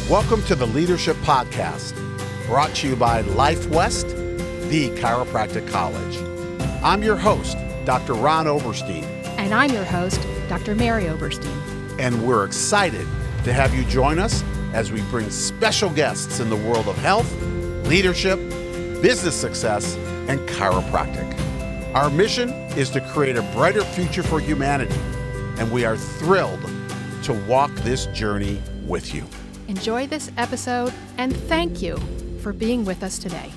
Welcome to the Leadership Podcast, brought to you by Life West, the chiropractic college. I'm your host, Dr. Ron Oberstein. And I'm your host, Dr. Mary Oberstein. And we're excited to have you join us as we bring special guests in the world of health, leadership, business success, and chiropractic. Our mission is to create a brighter future for humanity, and we are thrilled to walk this journey with you. Enjoy this episode, and thank you for being with us today.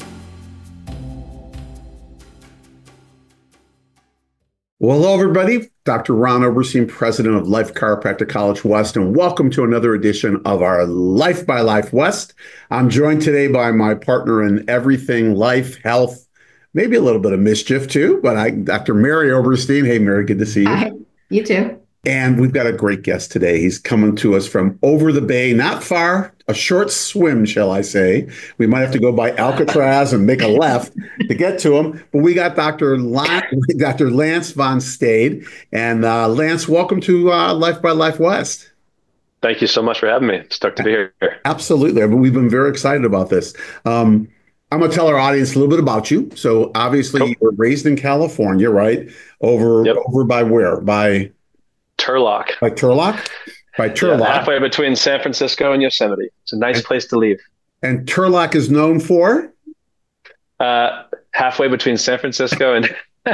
Well, hello, everybody. Dr. Ron Oberstein, president of Life Chiropractic College West, and welcome to another edition of our Life by Life West. I'm joined today by my partner in everything life, health, maybe a little bit of mischief too, but Dr. Mary Oberstein. Hey, Mary, good to see you. Hi, you too. And we've got a great guest today. He's coming to us from over the bay, not far, a short swim, shall I say. We might have to go by Alcatraz and make a left to get to him. But we got Dr. Lance Von Stade. And Lance, welcome to Life by Life West. Thank you so much for having me. Stoked to be here. Absolutely. We've been very excited about this. I'm going to tell our audience a little bit about you. So obviously you were raised in California, right? Over by where? By Turlock. By Turlock? By Turlock. Yeah, halfway between San Francisco and Yosemite. It's a nice place to leave. And Turlock is known for? Halfway between San Francisco and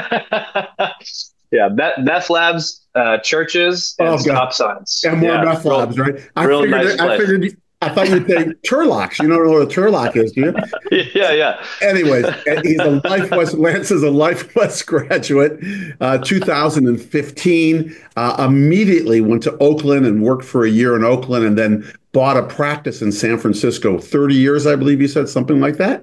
meth labs, churches, and stop signs. And more meth labs, right? I thought you'd say Turlocks. You don't know what a Turlock is, do you? Yeah. Anyways, Lance is a Life West graduate, 2015, immediately went to Oakland and worked for a year in Oakland and then bought a practice in San Francisco. 30 years, I believe you said, something like that?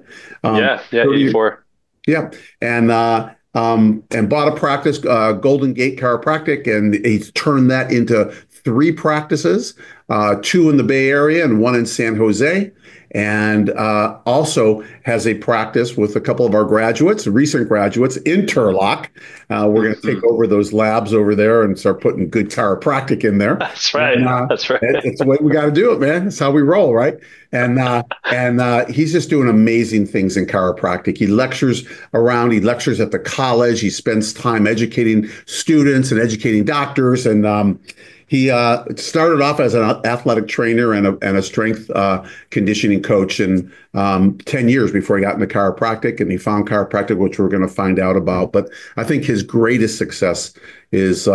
84. Yeah, and bought a practice, Golden Gate Chiropractic, and he's turned that into 3 practices, 2 in the Bay Area and 1 in San Jose, and also has a practice with a couple of our recent graduates in Turlock. We're going to take over those labs over there and start putting good chiropractic in there. That's right. That's right. It's the way we got to do it, man. That's how we roll, right? And he's just doing amazing things in chiropractic. He lectures around. He lectures at the college. He spends time educating students and educating doctors. And he started off as an athletic trainer and a strength conditioning coach in 10 years before he got into chiropractic, and he found chiropractic, which we're going to find out about. But I think his greatest success is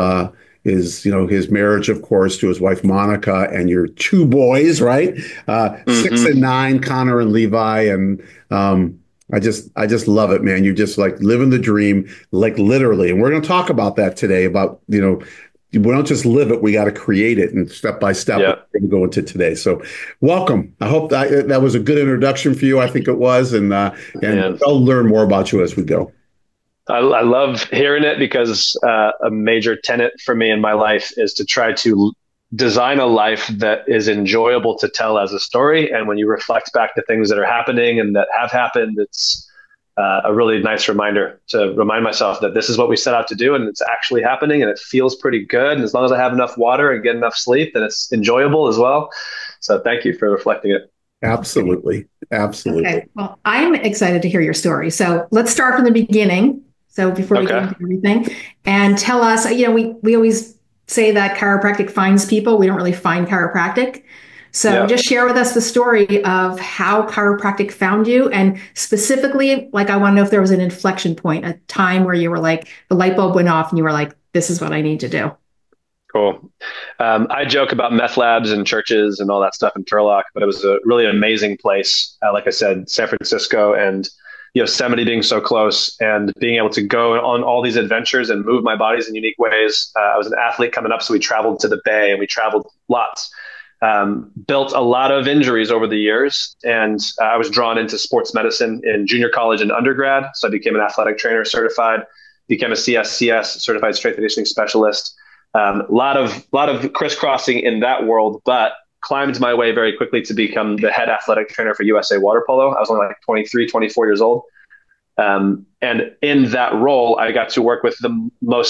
his marriage, of course, to his wife Monica, and your 2 boys, right? 6 and 9, Connor and Levi, and I just love it, man. You're just like living the dream, like literally. And we're going to talk about that today. About we don't just live it, we got to create it, and step by step, we're going to go into today. So welcome. I hope that was a good introduction for you. I think it was. And I'll learn more about you as we go. I love hearing it because a major tenet for me in my life is to try to design a life that is enjoyable to tell as a story. And when you reflect back to things that are happening and that have happened, it's a really nice reminder to remind myself that this is what we set out to do, and it's actually happening, and it feels pretty good. And as long as I have enough water and get enough sleep, then it's enjoyable as well. So thank you for reflecting it. Absolutely. Okay. Well, I'm excited to hear your story. So let's start from the beginning. So before we get into everything, and tell us, we always say that chiropractic finds people. We don't really find chiropractic. So just share with us the story of how chiropractic found you. And specifically, I want to know if there was an inflection point, a time where you were like, the light bulb went off and you were like, this is what I need to do. Cool. I joke about meth labs and churches and all that stuff in Turlock, but it was a really amazing place. Like I said, San Francisco and Yosemite being so close and being able to go on all these adventures and move my bodies in unique ways. I was an athlete coming up, so we traveled to the Bay and we traveled lots. Built a lot of injuries over the years, and I was drawn into sports medicine in junior college and undergrad. So I became an athletic trainer certified, became a CSCS, certified strength and conditioning specialist. Lot of crisscrossing in that world, but climbed my way very quickly to become the head athletic trainer for USA Water Polo. I was only 23, 24 years old. And in that role, I got to work with the most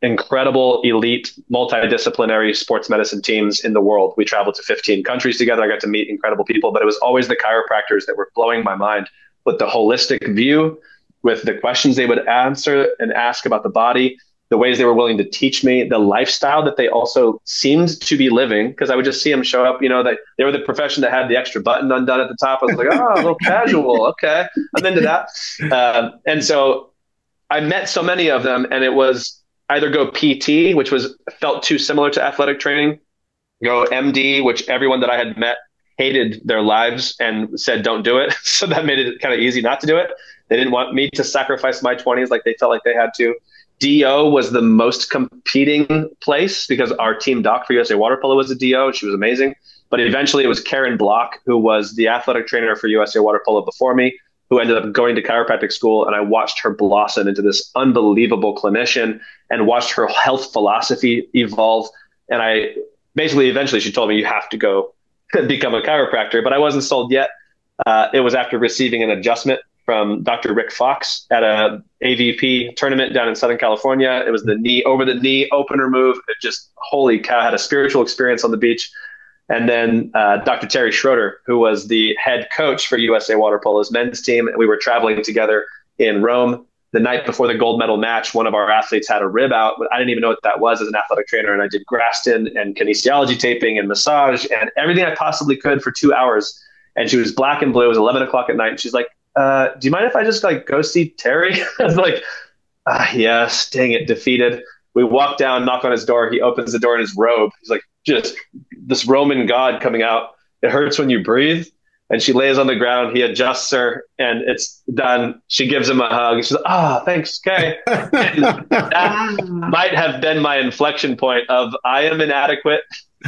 incredible, elite, multidisciplinary sports medicine teams in the world. We traveled to 15 countries together. I got to meet incredible people, but it was always the chiropractors that were blowing my mind with the holistic view, with the questions they would answer and ask about the body, the ways they were willing to teach me, the lifestyle that they also seemed to be living. Because I would just see them show up, they were the profession that had the extra button undone at the top. I was like, oh, a little casual. Okay, I'm into that. And so I met so many of them, and it was either go PT, which felt too similar to athletic training, go MD, which everyone that I had met hated their lives and said, don't do it. So that made it kind of easy not to do it. They didn't want me to sacrifice my 20s like they felt like they had to. DO was the most competing place because our team doc for USA Water Polo was a DO. She was amazing. But eventually it was Karen Block, who was the athletic trainer for USA Water Polo before me, who ended up going to chiropractic school. And I watched her blossom into this unbelievable clinician and watched her health philosophy evolve. And eventually she told me, you have to go become a chiropractor, but I wasn't sold yet. It was after receiving an adjustment from Dr. Rick Fox at a AVP tournament down in Southern California. It was the over the knee opener move. It just, holy cow, I had a spiritual experience on the beach. And then Dr. Terry Schroeder, who was the head coach for USA Water Polo's men's team. And we were traveling together in Rome. The night before the gold medal match, one of our athletes had a rib out. I didn't even know what that was as an athletic trainer. And I did Graston and kinesiology taping and massage and everything I possibly could for 2 hours. And she was black and blue. It was 11 o'clock at night. And she's like, do you mind if I just go see Terry? I was like, yes, dang it, defeated. We walk down, knock on his door. He opens the door in his robe. He's like, just this Roman god coming out. It hurts when you breathe. And she lays on the ground. He adjusts her, and it's done. She gives him a hug. She's like, thanks, okay. That might have been my inflection point of I am inadequate.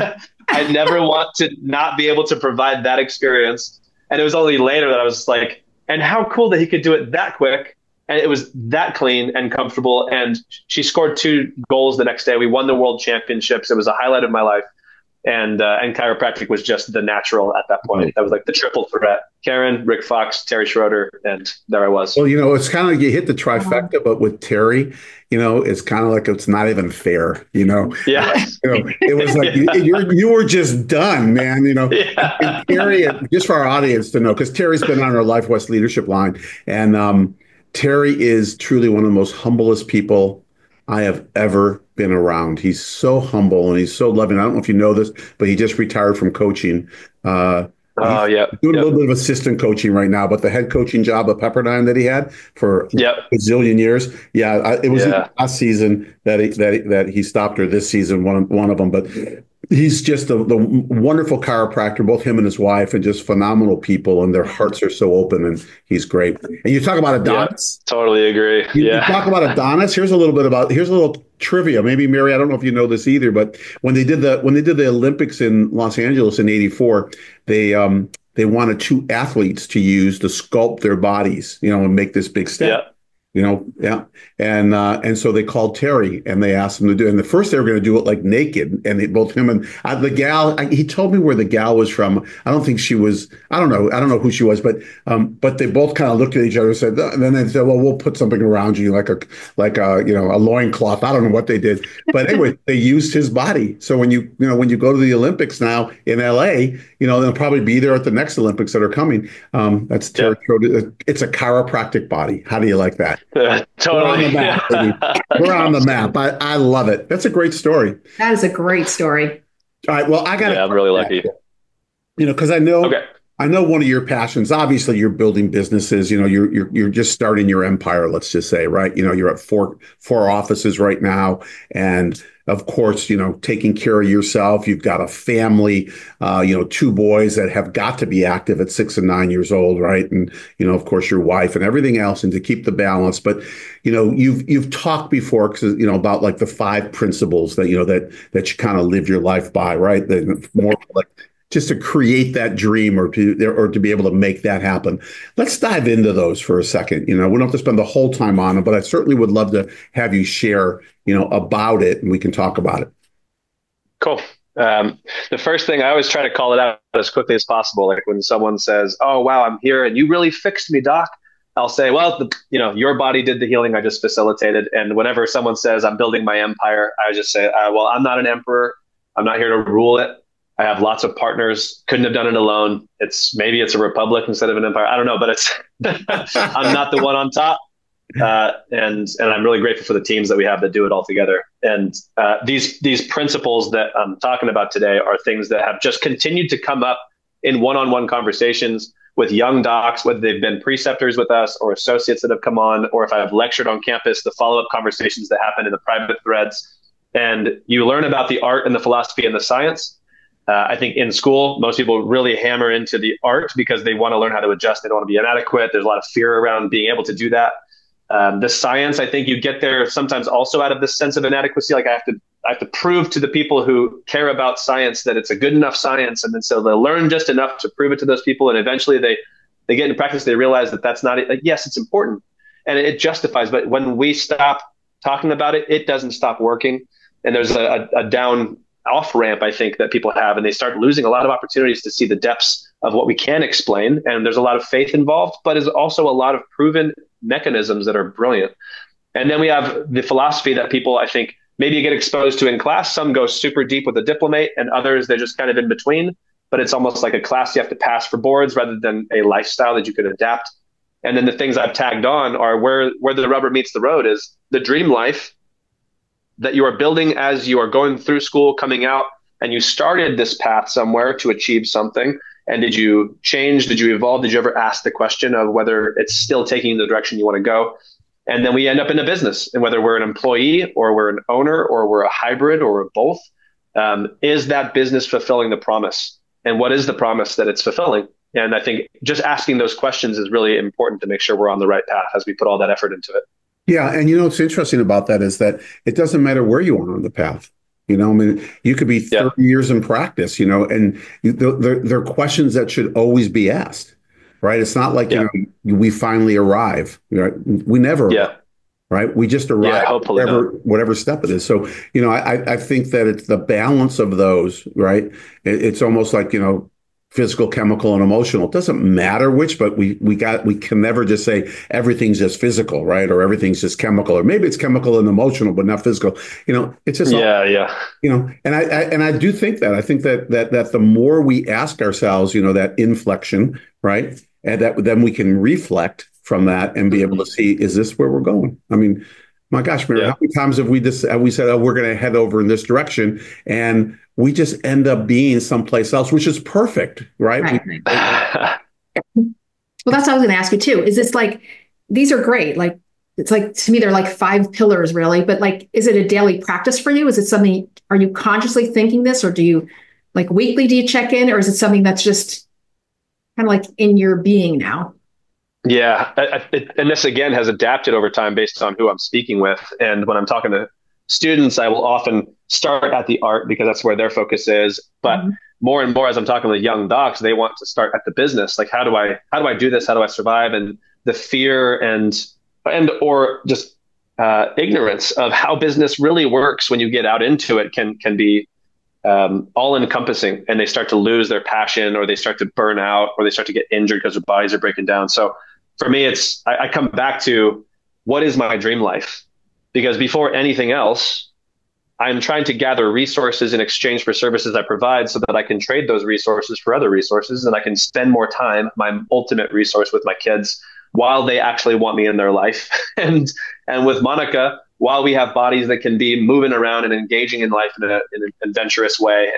I never want to not be able to provide that experience. And it was only later that I was like, and how cool that he could do it that quick. And it was that clean and comfortable. And she scored 2 goals the next day. We won the world championships. It was a highlight of my life. And chiropractic was just the natural at that point. That was like the triple threat: Karen, Rick Fox, Terry Schroeder, and there I was. Well, it's kind of like you hit the trifecta, but with Terry, it's kind of like it's not even fair. Yeah. It was like you were just done, man. Yeah. And Terry, just for our audience to know, because Terry's been on our Life West leadership line, and Terry is truly one of the most humblest people I have ever been around. He's so humble and he's so loving. I don't know if you know this, but he just retired from coaching. Yeah. Doing a little bit of assistant coaching right now, but the head coaching job at Pepperdine that he had for a zillion years. Yeah, it was last season that he stopped, or this season, one of them. But he's just the wonderful chiropractor, both him and his wife, and just phenomenal people, and their hearts are so open, and he's great. And you talk about Adonis. Yeah, totally agree. You talk about Adonis. Here's a little trivia. Maybe Mary, I don't know if you know this either, but when they did the Olympics in Los Angeles in '84, they wanted 2 athletes to use to sculpt their bodies, and make this big step. And so they called Terry and they asked him to do it. And the first they were going to do it like naked, and both him and the gal. He told me where the gal was from. I don't think she was. I don't know who she was, but they both kind of looked at each other and said. And then they said, "Well, we'll put something around you, like a loincloth." I don't know what they did, but anyway, they used his body. So when you go to the Olympics now in LA, they'll probably be there at the next Olympics that are coming. That's Terry. It's a chiropractic body. How do you like that? Totally. We're on the map, baby. We're on the map. I love it. That's a great story. That is a great story. All right. Well, I got I'm really lucky. Because I know one of your passions. Obviously, you're building businesses. You're just starting your empire. Let's just say, right? You're at four offices right now, and of course, taking care of yourself. You've got a family. 2 boys that have got to be active at 6 and 9 years old, right? And of course, your wife and everything else, and to keep the balance. But you've talked before, about like the 5 principles that that you kind of live your life by, right? The more like just to create that dream or to be able to make that happen. Let's dive into those for a second. We don't have to spend the whole time on them, but I certainly would love to have you share, about it, and we can talk about it. Cool. The first thing, I always try to call it out as quickly as possible. Like when someone says, "Oh, wow, I'm here and you really fixed me, doc." I'll say, well, your body did the healing, I just facilitated. And whenever someone says I'm building my empire, I just say, well, I'm not an emperor. I'm not here to rule it. I have lots of partners. Couldn't have done it alone. Maybe it's a republic instead of an empire. I don't know, but it's I'm not the one on top. And I'm really grateful for the teams that we have that do it all together. And these principles that I'm talking about today are things that have just continued to come up in one-on-one conversations with young docs, whether they've been preceptors with us or associates that have come on, or if I've lectured on campus, the follow-up conversations that happen in the private threads. And you learn about the art and the philosophy and the science. I think in school, most people really hammer into the art because they want to learn how to adjust. They don't want to be inadequate. There's a lot of fear around being able to do that. The science, I think you get there sometimes also out of this sense of inadequacy. Like I have to prove to the people who care about science that it's a good enough science. And then so they'll learn just enough to prove it to those people. And eventually they get into practice, they realize that that's not it. Like, yes, it's important and it justifies. But when we stop talking about it, it doesn't stop working. And there's a down off ramp, I think, that people have, and they start losing a lot of opportunities to see the depths of what we can explain. And there's a lot of faith involved, but there's also a lot of proven mechanisms that are brilliant. And then we have the philosophy that people, I think, maybe get exposed to in class. Some go super deep with a diplomate, and others, they're just kind of in between. But it's almost like a class you have to pass for boards rather than a lifestyle that you could adapt. And then the things I've tagged on are where the rubber meets the road is the dream life that you are building as you are going through school, coming out, and you started this path somewhere to achieve something. And did you change? Did you evolve? Did you ever ask the question of whether it's still taking you the direction you want to go? And then we end up in a business, and whether we're an employee or we're an owner or we're a hybrid or we're both, is that business fulfilling the promise? And what is the promise that it's fulfilling? And I think just asking those questions is really important to make sure we're on the right path as we put all that effort into it. Yeah. And what's interesting about that is that it doesn't matter where you are on the path. I mean, you could be 30 years in practice, and there are questions that should always be asked, right? It's not like, we finally arrive, right? We never arrive, right? We just arrive whatever step it is. So, I think that it's the balance of those, right? It's almost like, physical, chemical, and emotional. It doesn't matter which, but we can never just say everything's just physical, right? Or everything's just chemical, or maybe it's chemical and emotional, but not physical. It's just And I do think that that the more we ask ourselves, that inflection, right, and that then we can reflect from that and be able to see, is this where we're going? I mean, my gosh, Mary, how many times have we said, oh, we're going to head over in this direction, and we just end up being someplace else, which is perfect, right? Well, that's what I was going to ask you too. Is this like, these are great. Like, it's like, to me, they're like 5 pillars really, but like, is it a daily practice for you? Is it something, are you consciously thinking this, or do you like weekly, do you check in, or is it something that's just kind of like in your being now? Yeah. And this again has adapted over time based on who I'm speaking with. And when I'm talking to students, I will often start at the art because that's where their focus is. But more and more, as I'm talking with young docs, they want to start at the business. Like, how do I do this? How do I survive? And the fear and or just ignorance of how business really works when you get out into it can be all encompassing, and they start to lose their passion, or they start to burn out, or they start to get injured because their bodies are breaking down. So for me, I come back to, what is my dream life? Because before anything else, I'm trying to gather resources in exchange for services I provide so that I can trade those resources for other resources, and I can spend more time, my ultimate resource, with my kids while they actually want me in their life. And with Monica, while we have bodies that can be moving around and engaging in life in an adventurous way.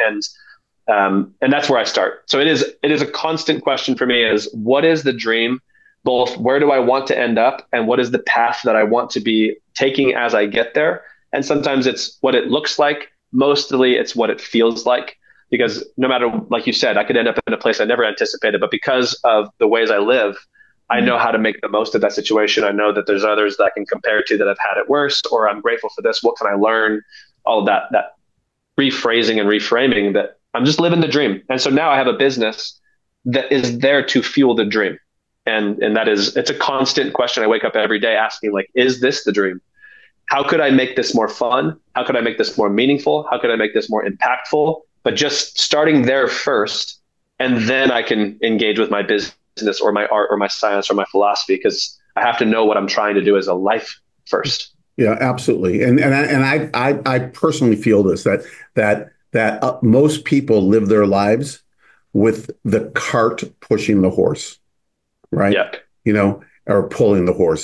And that's where I start. So it is a constant question for me, is what is the dream? Both where do I want to end up, and what is the path that I want to be taking as I get there? And sometimes it's what it looks like. Mostly it's what it feels like, because no matter, like you said, I could end up in a place I never anticipated, but because of the ways I live, I know how to make the most of that situation. I know that there's others that I can compare to that have had it worse, or I'm grateful for this. What can I learn? All of that rephrasing and reframing, that I'm just living the dream. And so now I have a business that is there to fuel the dream. And it's a constant question. I wake up every day asking, like, is this the dream? How could I make this more fun? How could I make this more meaningful? How could I make this more impactful? But just starting there first, and then I can engage with my business or my art or my science or my philosophy, because I have to know what I'm trying to do as a life first. Yeah, absolutely. I personally feel this, that most people live their lives with the cart pushing the horse, right? Yep. Or pulling the horse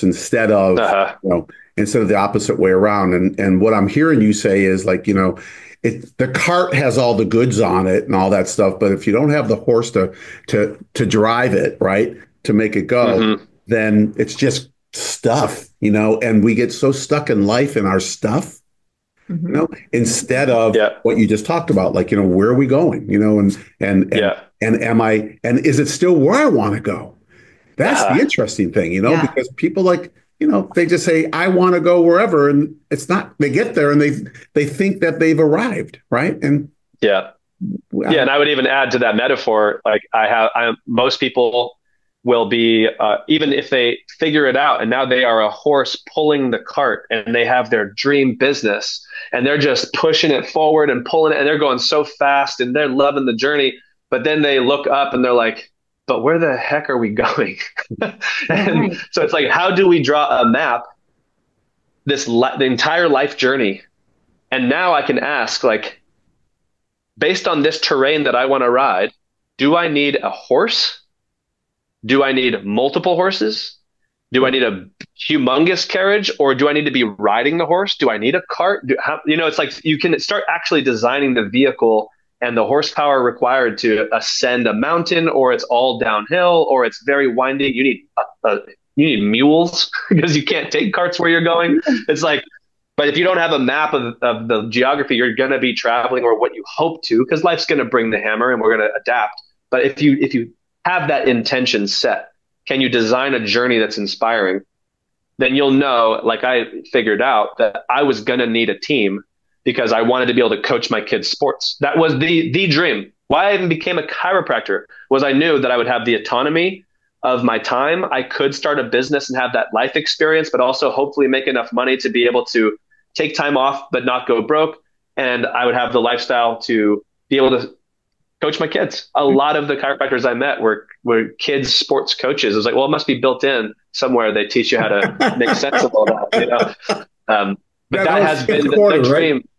instead of the opposite way around. And what I'm hearing you say is like, the cart has all the goods on it and all that stuff, but if you don't have the horse to drive it, right, to make it go, then it's just stuff, and we get so stuck in life in our stuff, instead of what you just talked about, like, where are we going, and is it still where I want to go? That's the interesting thing, because people they just say, I want to go wherever. And it's not, they get there and they think that they've arrived. Right. And and I would even add to that metaphor, like most people will be, even if they figure it out and now they are a horse pulling the cart and they have their dream business and they're just pushing it forward and pulling it and they're going so fast and they're loving the journey. But then they look up and they're like, but where the heck are we going? So it's like, how do we draw a map, the entire life journey? And now I can ask, like, based on this terrain that I want to ride, do I need a horse? Do I need multiple horses? Do I need a humongous carriage, or do I need to be riding the horse? Do I need a cart? It's like you can start actually designing the vehicle and the horsepower required to ascend a mountain, or it's all downhill, or it's very winding. You need mules because you can't take carts where you're going. It's like, but if you don't have a map of the geography you're going to be traveling, or what you hope to, because life's going to bring the hammer and we're going to adapt. But if you have that intention set, can you design a journey that's inspiring? Then you'll know, like I figured out, that I was going to need a team because I wanted to be able to coach my kids' sports. That was the dream. Why I even became a chiropractor was I knew that I would have the autonomy of my time. I could start a business and have that life experience, but also hopefully make enough money to be able to take time off, but not go broke. And I would have the lifestyle to be able to coach my kids. A lot of the chiropractors I met were kids sports coaches. It was like, well, it must be built in somewhere. They teach you how to make sense of all that, But that has been the dream. Right?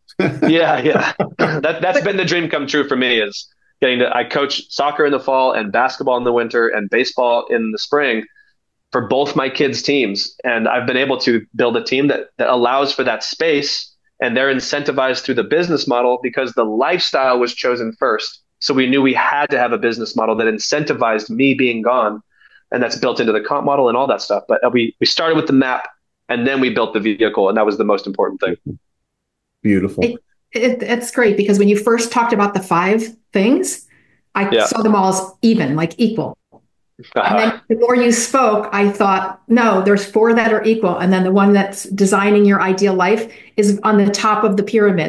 That's been the dream come true for me, is I coach soccer in the fall and basketball in the winter and baseball in the spring for both my kids' teams. And I've been able to build a team that allows for that space, and they're incentivized through the business model because the lifestyle was chosen first. So we knew we had to have a business model that incentivized me being gone, and that's built into the comp model and all that stuff. But we started with the map, and then we built the vehicle, and that was the most important thing. Beautiful. It's great, because when you first talked about the 5 things, I saw them all as even, like equal. And then the more you spoke, I thought, no, there's 4 that are equal. And then the one that's designing your ideal life is on the top of the pyramid.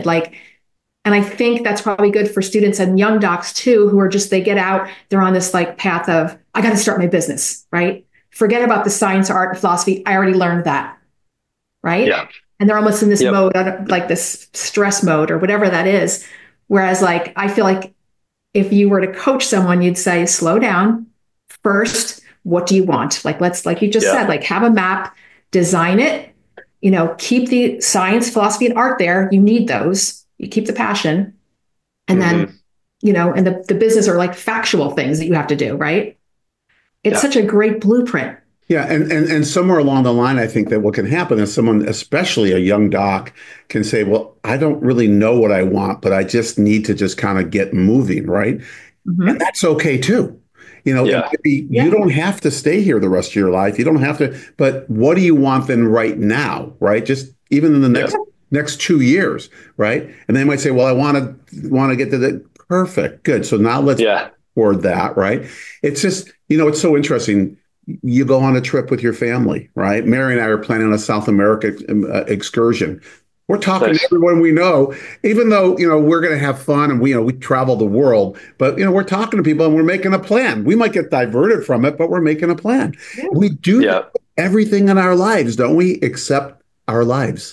And I think that's probably good for students and young docs too, who are they get out, they're on this path of, I got to start my business, right? Forget about the science, art, and philosophy. I already learned that, right? Yeah. And they're almost in this mode, like this stress mode or whatever that is. Whereas I feel like if you were to coach someone, you'd say, slow down. First, what do you want? Like you just said, have a map, design it, keep the science, philosophy, and art there. You need those. You keep the passion. And then, and the business are factual things that you have to do, right? It's such a great blueprint. Yeah, and somewhere along the line, I think that what can happen is someone, especially a young doc, can say, well, I don't really know what I want, but I just need to just kind of get moving, right? Mm-hmm. And that's okay too. You don't have to stay here the rest of your life. You don't have to, but what do you want then right now, right? Just even in the next 2 years, right? And they might say, well, I want to get to the perfect, good. So now let's toward that, right? It's just, it's so interesting. You go on a trip with your family, right? Mary and I are planning a South America excursion. We're talking to everyone we know, even though, we're going to have fun and we travel the world, but, we're talking to people and we're making a plan. We might get diverted from it, but we're making a plan. Yeah. We do everything in our lives, don't we? Except our lives.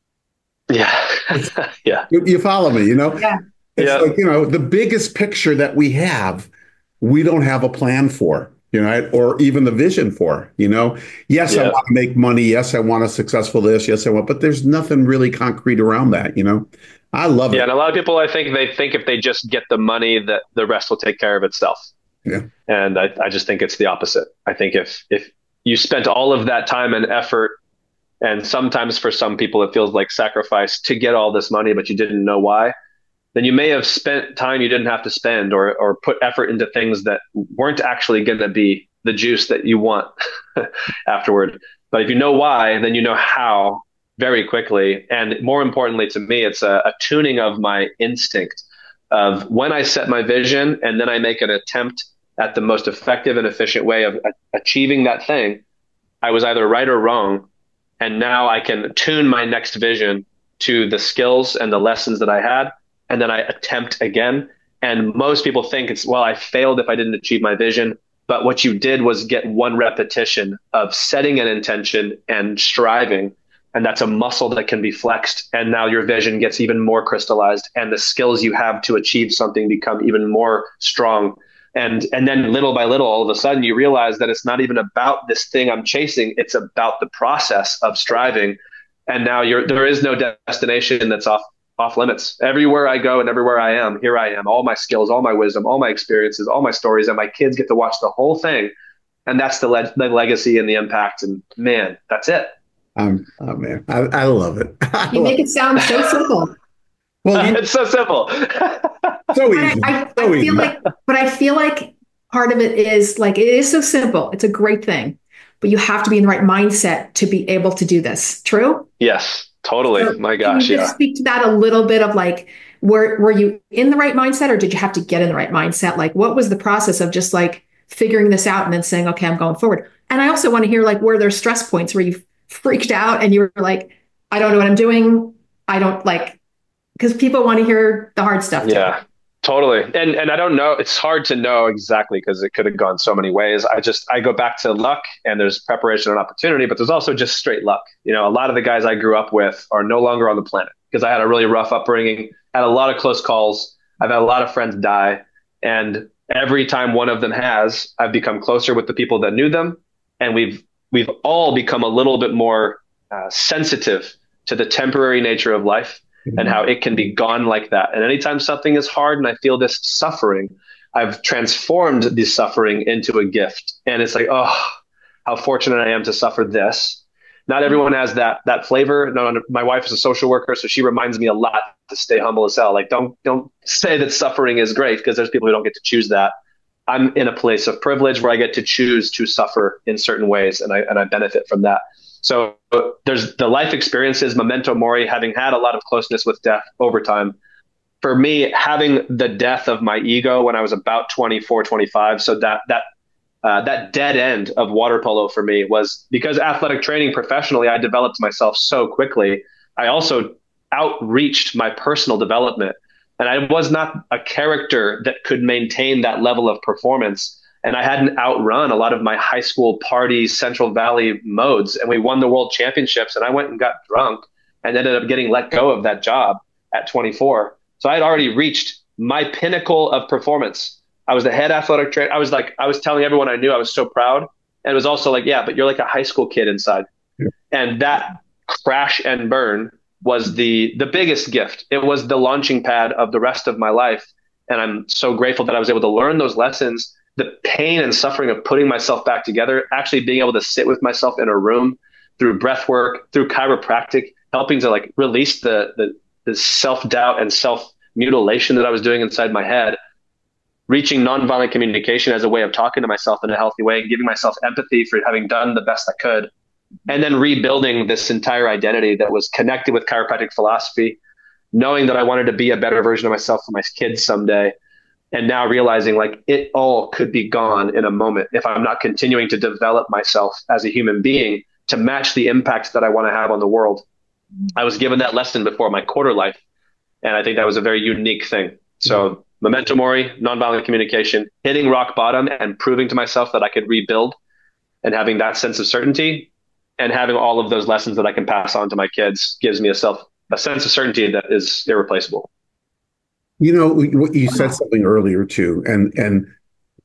Yeah. Yeah. You follow me, Yeah. It's like, the biggest picture that we have, we don't have a plan for. or even the vision for, yes, I Yeah. want to make money. Yes, I want a successful this. Yes, I want, but there's nothing really concrete around that, I love Yeah. it. And a lot of people, I think they think if they just get the money that the rest will take care of itself. Yeah. And I just think it's the opposite. I think if you spent all of that time and effort, and sometimes for some people it feels like sacrifice to get all this money, but you didn't know why, then you may have spent time you didn't have to spend, or put effort into things that weren't actually going to be the juice that you want afterward. But if you know why, then you know how very quickly. And more importantly to me, it's a tuning of my instinct of when I set my vision and then I make an attempt at the most effective and efficient way of achieving that thing. I was either right or wrong. And now I can tune my next vision to the skills and the lessons that I had. And then I attempt again. And most people think it's, well, I failed if I didn't achieve my vision. But what you did was get one repetition of setting an intention and striving. And that's a muscle that can be flexed. And now your vision gets even more crystallized, and the skills you have to achieve something become even more strong. And then little by little, all of a sudden you realize that it's not even about this thing I'm chasing. It's about the process of striving. And now there is no destination that's off limits. Everywhere I go and everywhere I am, here I am, all my skills, all my wisdom, all my experiences, all my stories, and my kids get to watch the whole thing. And that's the legacy and the impact. And man, that's it. Oh man, I love it. You make it sound so simple. Well, it's so simple. So easy. I feel like part of it is like, it is so simple. It's a great thing, but you have to be in the right mindset to be able to do this. True? Yes, totally. So My gosh. can you just speak to that a little bit of like, were you in the right mindset, or did you have to get in the right mindset? Like, what was the process of just like figuring this out and then saying, okay, I'm going forward? And I also want to hear, like, were there stress points where you freaked out and you were like, I don't know what I'm doing. I don't like, because people want to hear the hard stuff too. Yeah, totally. And I don't know, it's hard to know exactly because it could have gone so many ways. I go back to luck, and there's preparation and opportunity, but there's also just straight luck. A lot of the guys I grew up with are no longer on the planet because I had a really rough upbringing, had a lot of close calls. I've had a lot of friends die. And every time one of them has, I've become closer with the people that knew them. And we've all become a little bit more sensitive to the temporary nature of life and how it can be gone like that. And anytime something is hard and I feel this suffering, I've transformed this suffering into a gift. And it's like, oh, how fortunate I am to suffer this. Not everyone has that flavor. No, my wife is a social worker, so she reminds me a lot to stay humble as hell. Like, don't say that suffering is great, because there's people who don't get to choose that. I'm in a place of privilege where I get to choose to suffer in certain ways, and I benefit from that. So there's the life experiences, memento mori, having had a lot of closeness with death over time. For me, having the death of my ego when I was about 24, 25, so that dead end of water polo for me was because athletic training professionally, I developed myself so quickly. I also outreached my personal development, and I was not a character that could maintain that level of performance. And I hadn't outrun a lot of my high school party Central Valley modes. And we won the world championships, and I went and got drunk and ended up getting let go of that job at 24. So I had already reached my pinnacle of performance. I was the head athletic trainer. I was telling everyone I knew I was so proud. And it was also like, yeah, but you're like a high school kid inside. Yeah. And that crash and burn was the biggest gift. It was the launching pad of the rest of my life. And I'm so grateful that I was able to learn those lessons, the pain and suffering of putting myself back together, actually being able to sit with myself in a room through breath work, through chiropractic, helping to like release the self-doubt and self-mutilation that I was doing inside my head, reaching nonviolent communication as a way of talking to myself in a healthy way and giving myself empathy for having done the best I could. And then rebuilding this entire identity that was connected with chiropractic philosophy, knowing that I wanted to be a better version of myself for my kids someday. And now realizing like it all could be gone in a moment if I'm not continuing to develop myself as a human being to match the impact that I want to have on the world. I was given that lesson before my quarter life. And I think that was a very unique thing. So memento mori, nonviolent communication, hitting rock bottom and proving to myself that I could rebuild, and having that sense of certainty and having all of those lessons that I can pass on to my kids gives me a sense of certainty that is irreplaceable. You said something earlier too, and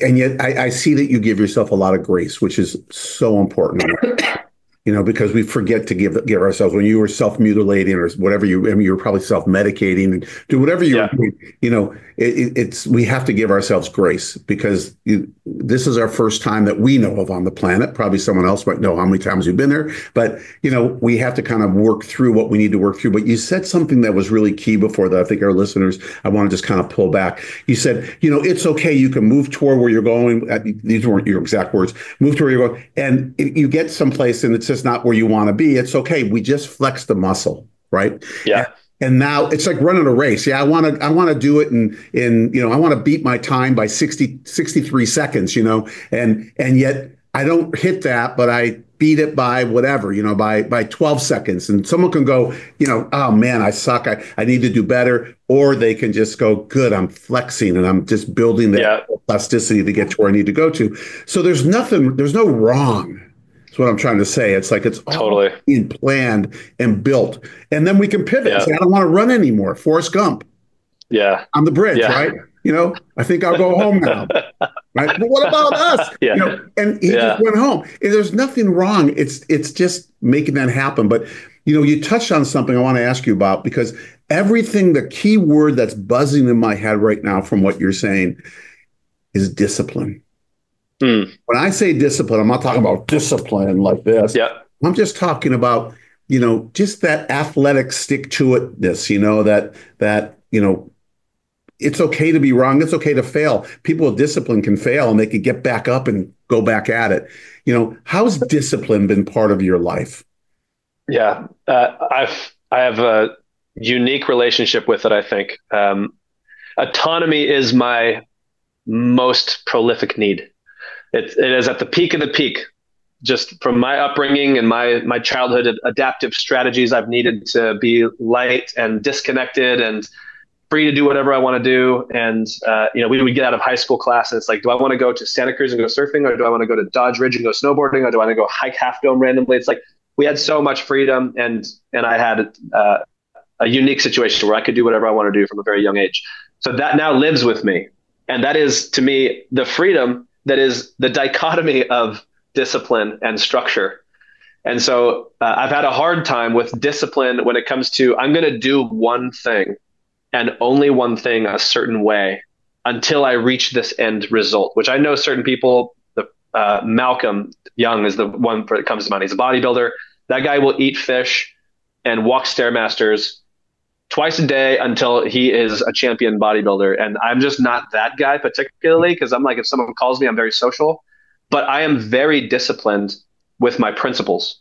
and yet I see that you give yourself a lot of grace, which is so important. Because we forget to give ourselves, when you were self-mutilating or whatever you were probably self-medicating and do whatever you were doing, it's we have to give ourselves grace, because this is our first time that we know of on the planet. Probably someone else might know how many times you've been there, but we have to kind of work through what we need to work through. But you said something that was really key before that I think our listeners, I want to just kind of pull back. You said, it's okay. You can move toward where you're going. These weren't your exact words. Move to where you're going, and you get someplace and it's just not where you want to be. It's okay. We just flex the muscle, right? Yeah. And now it's like running a race. Yeah, I want to do it in I want to beat my time by 63 seconds, and yet I don't hit that, but I beat it by whatever, by 12 seconds. And someone can go, oh man, I suck. I need to do better. Or they can just go, good, I'm flexing and I'm just building that plasticity to get to where I need to go to. So there's no wrong. That's what I'm trying to say. It's like it's all being planned and built. And then we can pivot and say, I don't want to run anymore. Forrest Gump. Yeah. On the bridge, right? I think I'll go home now. Right. But what about us? And he just went home. And there's nothing wrong. It's just making that happen. But you touched on something I want to ask you about, because the key word that's buzzing in my head right now from what you're saying is discipline. When I say discipline, I'm not talking about discipline like this. Yeah. I'm just talking about, just that athletic stick to itness, that it's okay to be wrong. It's okay to fail. People with discipline can fail and they can get back up and go back at it. How's discipline been part of your life? Yeah. I have a unique relationship with it, I think. Autonomy is my most prolific need. It is at the peak of the peak, just from my upbringing and my childhood adaptive strategies. I've needed to be light and disconnected and free to do whatever I want to do. And, we would get out of high school class and it's like, do I want to go to Santa Cruz and go surfing, or do I want to go to Dodge Ridge and go snowboarding, or do I want to go hike Half Dome randomly? It's like we had so much freedom, and I had a unique situation where I could do whatever I want to do from a very young age. So that now lives with me. And that is, to me, the freedom that is the dichotomy of discipline and structure. And so I've had a hard time with discipline when it comes to, I'm going to do one thing and only one thing a certain way until I reach this end result, which I know certain people, Malcolm Young is the one that comes to mind. He's a bodybuilder. That guy will eat fish and walk Stairmasters twice a day until he is a champion bodybuilder. And I'm just not that guy particularly, because I'm like, if someone calls me, I'm very social, but I am very disciplined with my principles.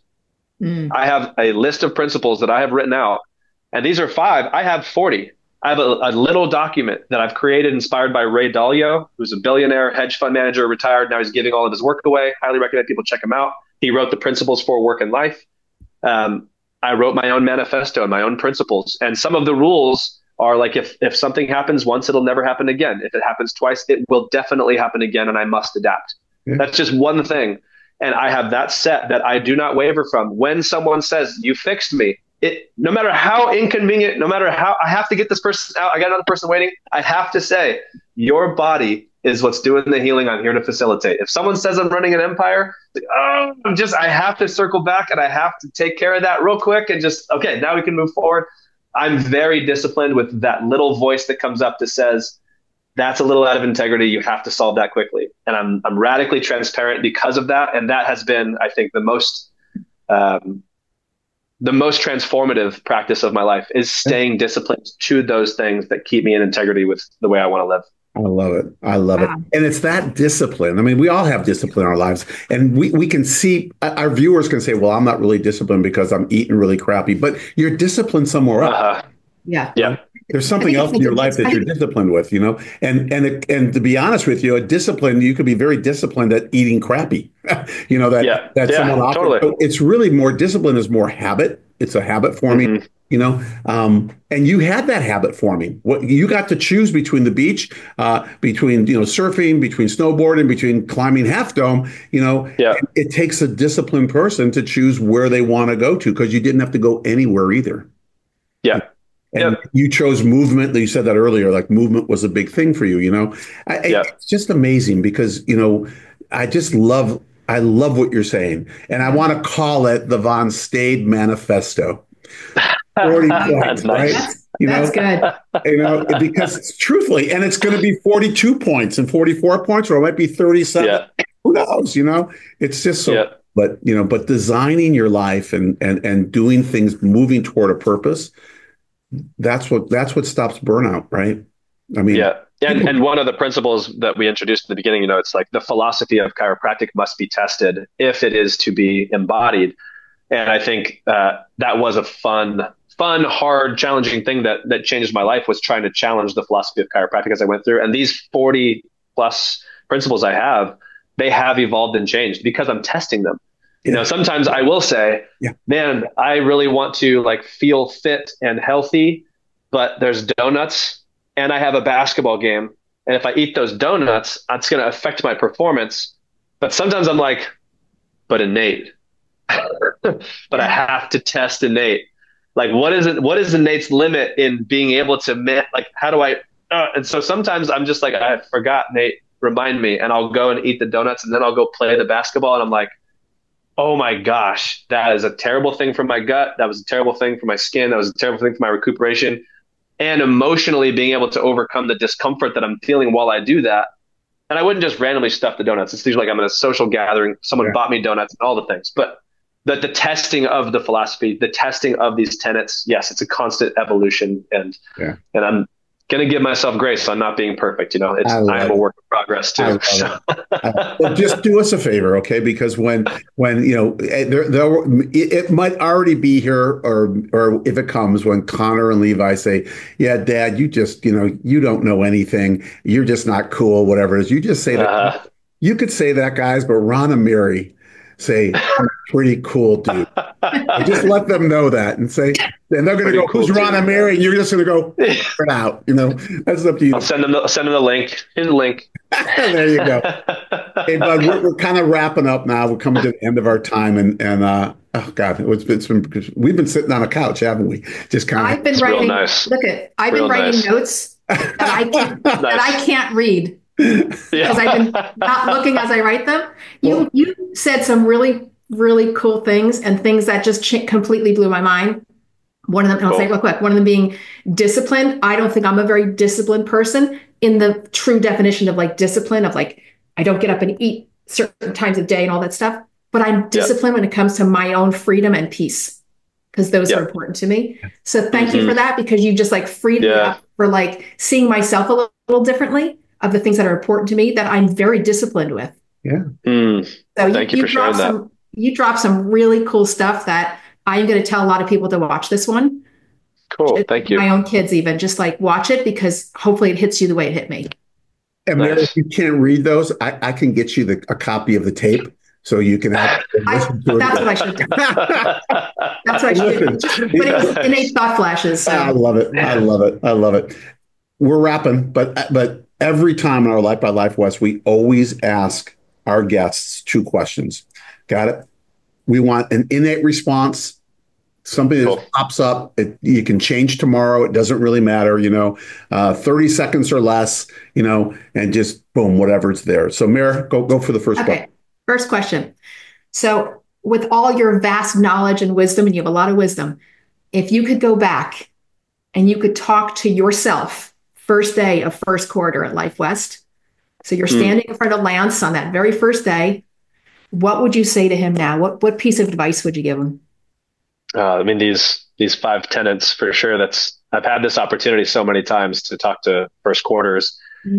I have a list of principles that I have written out, and these are 5. I have 40. I have a little document that I've created inspired by Ray Dalio, who's a billionaire hedge fund manager, retired. Now he's giving all of his work away. Highly recommend people check him out. He wrote the principles for work and life. I wrote my own manifesto and my own principles. And some of the rules are like, if something happens once, it'll never happen again. If it happens twice, it will definitely happen again, and I must adapt. That's just one thing. And I have that set that I do not waver from. When someone says, you fixed me, no matter how inconvenient, no matter how I have to get this person out, I got another person waiting, I have to say, your body is what's doing the healing. I'm here to facilitate. If someone says I'm running an empire, I have to circle back and I have to take care of that real quick and okay, now we can move forward. I'm very disciplined with that little voice that comes up that says, that's a little out of integrity. You have to solve that quickly. And I'm radically transparent because of that. And that has been, I think, the most transformative practice of my life is staying disciplined to those things that keep me in integrity with the way I want to live. I love it. I love it. And it's that discipline. I mean, we all have discipline in our lives, and we can see, our viewers can say, well, I'm not really disciplined because I'm eating really crappy, but you're disciplined somewhere else. Yeah. There's something else in your life that you're disciplined with, and to be honest with you, you could be very disciplined at eating crappy, someone offers. Totally. So it's really more discipline is more habit. It's a habit forming, and you had that habit forming. What you got to choose between the beach, between, surfing, between snowboarding, between climbing Half Dome, it takes a disciplined person to choose where they want to go to, because you didn't have to go anywhere either. Yeah. And you chose movement. You said that earlier, like movement was a big thing for you, It's just amazing because, I love what you're saying. And I want to call it the Von Stade Manifesto. 40 points, Nice. right? That's good. Because truthfully, and it's going to be 42 points and 44 points, or it might be 37. Yeah. Who knows? It's just so, but designing your life and doing things, moving toward a purpose, that's what stops burnout, right? I mean, yeah. And one of the principles that we introduced at the beginning, it's like the philosophy of chiropractic must be tested if it is to be embodied. And I think that was a fun, hard, challenging thing that changed my life, was trying to challenge the philosophy of chiropractic as I went through. And these 40 plus principles they have evolved and changed because I'm testing them. Sometimes I will say, man, I really want to feel fit and healthy, but there's donuts and I have a basketball game. And if I eat those donuts, it's going to affect my performance. But sometimes I'm like, but innate. But I have to test innate. What is innate's limit in being able to how do I, and so sometimes I'm just like, I forgot, Nate, remind me, and I'll go and eat the donuts and then I'll go play the basketball. And I'm like, oh my gosh, that is a terrible thing for my gut. That was a terrible thing for my skin. That was a terrible thing for my recuperation. And emotionally being able to overcome the discomfort that I'm feeling while I do that. And I wouldn't just randomly stuff the donuts. It's usually I'm in a social gathering, someone bought me donuts and all the things. But the testing of the philosophy, the testing of these tenets, yes, it's a constant evolution. And I'm going to give myself grace on not being perfect. I am a work in progress too. Well, just do us a favor, okay? Because when it might already be here, or if it comes, when Connor and Levi say, "Yeah, Dad, you just you don't know anything. You're just not cool. Whatever it is." You just say that. You could say that, guys, but Ron and Mary say, pretty cool dude. Just let them know that and say, and they're going to go, "Who's Ron and Mary?" And you're just going to go, "Figure it out." That's up to you. I'll send them the link. Here's the link. There you go. Hey, bud, we're kind of wrapping up now. We're coming to the end of our time, and oh God, we've been sitting on a couch, haven't we? Just kind of. I've been writing. Nice. I've been writing notes that I can't read. Because I've been not looking as I write them. You said some really, really cool things and things that just completely blew my mind. One of them, I'll say real quick, one of them being disciplined. I don't think I'm a very disciplined person in the true definition of discipline of I don't get up and eat certain times of day and all that stuff. But I'm disciplined when it comes to my own freedom and peace, because those are important to me. So thank you for that, because you just freed me up for seeing myself a little differently, of the things that are important to me that I'm very disciplined with. Yeah. So Thank you for sharing that. You dropped some really cool stuff that I'm going to tell a lot of people to watch this one. Cool. Thank you. My own kids even just watch it, because hopefully it hits you the way it hit me. And Mary, if you can't read those, I can get you a copy of the tape so you can listen to it. That's what I should do. That's what I should do. But it was innate thought flashes. So. I love it. I love it. We're wrapping, but every time in our Life by Life West, we always ask our guests 2 questions. Got it? We want an innate response, something that pops up. You can change tomorrow. It doesn't really matter, 30 seconds or less, and just boom, whatever's there. So Mary, go for the first question. First question. So with all your vast knowledge and wisdom, and you have a lot of wisdom, if you could go back and you could talk to yourself first day of first quarter at Life West. So you're standing in front of Lance on that very first day. What would you say to him now? What piece of advice would you give him? These 5 tenets for sure. I've had this opportunity so many times to talk to first quarters.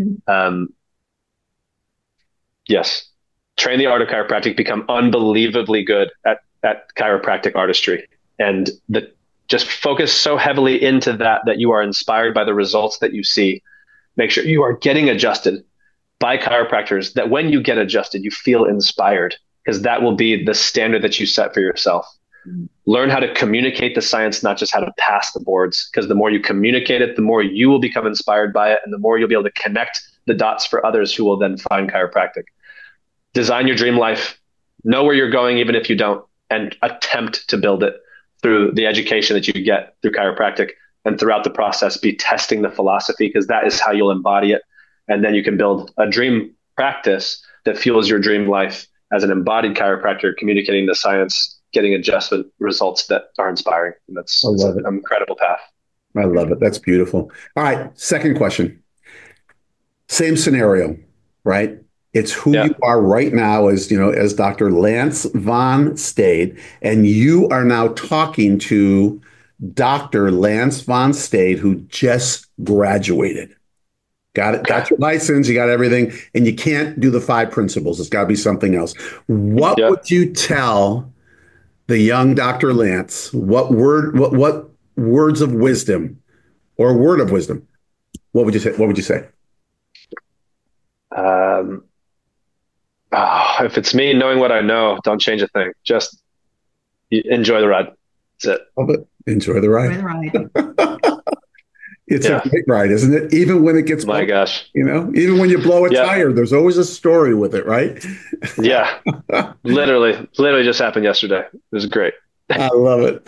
Yes. Train the art of chiropractic, become unbelievably good at chiropractic artistry, and just focus so heavily into that you are inspired by the results that you see. Make sure you are getting adjusted by chiropractors, that when you get adjusted, you feel inspired, because that will be the standard that you set for yourself. Learn how to communicate the science, not just how to pass the boards, because the more you communicate it, the more you will become inspired by it, and the more you'll be able to connect the dots for others who will then find chiropractic. Design your dream life, know where you're going, even if you don't, and attempt to build it through the education that you get through chiropractic. and throughout the process, be testing the philosophy, because that is how you'll embody it. And then you can build a dream practice that fuels your dream life as an embodied chiropractor, communicating the science, getting adjustment results that are inspiring. And that's an incredible path. I love it. That's beautiful. All right. Second question. Same scenario, right? It's who you are right now as Dr. Lance von Stade, and you are now talking to Dr. Lance von Stade, who just graduated. Got it. Got your license. You got everything, and you can't do the 5 principles. It's got to be something else. What would you tell the young Dr. Lance? What words of wisdom, or a word of wisdom? What would you say? What would you say? If it's me knowing what I know, don't change a thing. Just enjoy the ride. That's it. Love it. Enjoy the ride. Enjoy the ride. It's a great ride, isn't it? Even when it gets, gosh, even when you blow a tire, there's always a story with it, right? Yeah. Literally just happened yesterday. It was great. I love it.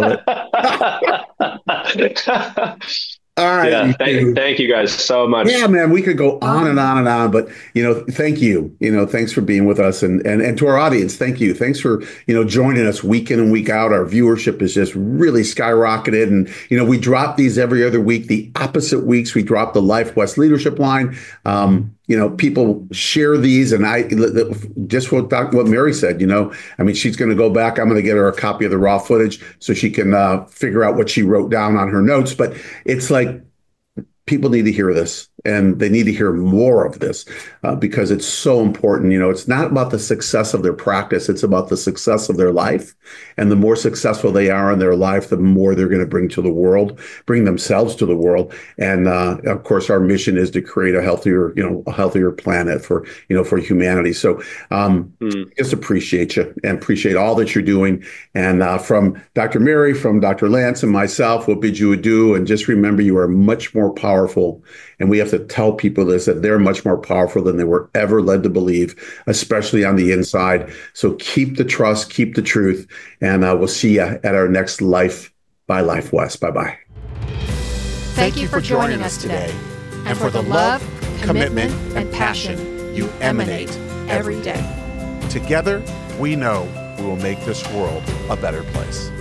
All right. Yeah, thank you guys so much. Yeah, man, we could go on and on and on, but thank you. Thanks for being with us, and to our audience, thank you. Thanks for joining us week in and week out. Our viewership is just really skyrocketed, and we drop these every other week. The opposite weeks we drop the Life West Leadership Line. People share these, and I just what Mary said. She's going to go back. I'm going to get her a copy of the raw footage so she can figure out what she wrote down on her notes. But it's like, people need to hear this, and they need to hear more of this because it's so important. It's not about the success of their practice. It's about the success of their life. And the more successful they are in their life, the more they're going to bring to the world, bring themselves to the world. And of course, our mission is to create a healthier planet for humanity. So just appreciate you and appreciate all that you're doing. And from Dr. Mary, from Dr. Lance, and myself, we'll bid you adieu. And just remember, you are much more powerful. And we have to tell people this, that they're much more powerful than they were ever led to believe, especially on the inside. So keep the trust, keep the truth, and we'll see you at our next Life by Life West. Bye-bye. Thank you for joining us today, and for the love, commitment, and passion you emanate every day. Together, we know we will make this world a better place.